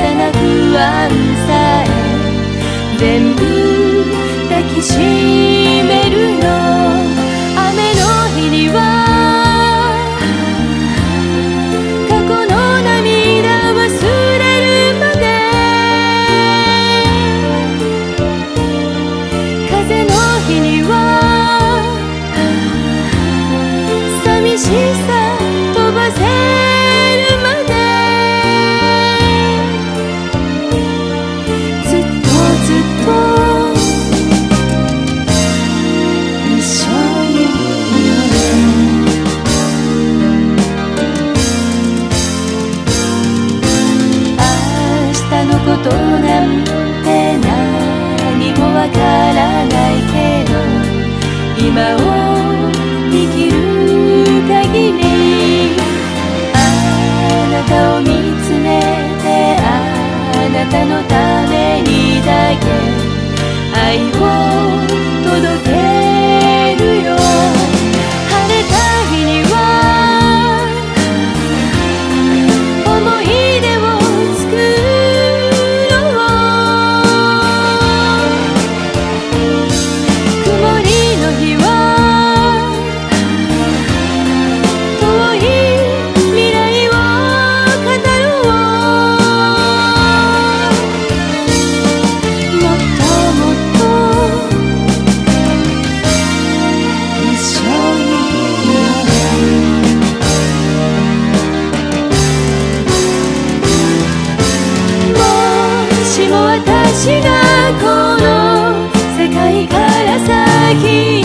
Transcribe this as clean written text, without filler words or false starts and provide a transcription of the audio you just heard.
だな不安さえ全部抱きしめるの。雨の日には過去の涙忘れるまで、風の日には寂しさ飛ばせるまで、ずっとずっと一緒にいよう。明日のことなんて何もわからないけど、今を生きる限りあなたを見つめて、あなたのためにだけ愛を届けるよ。晴れた日には思い出を作ろう。曇りの日は遠い未来を語ろう。もっともっと一緒にいよう。もしも私がこの世界から先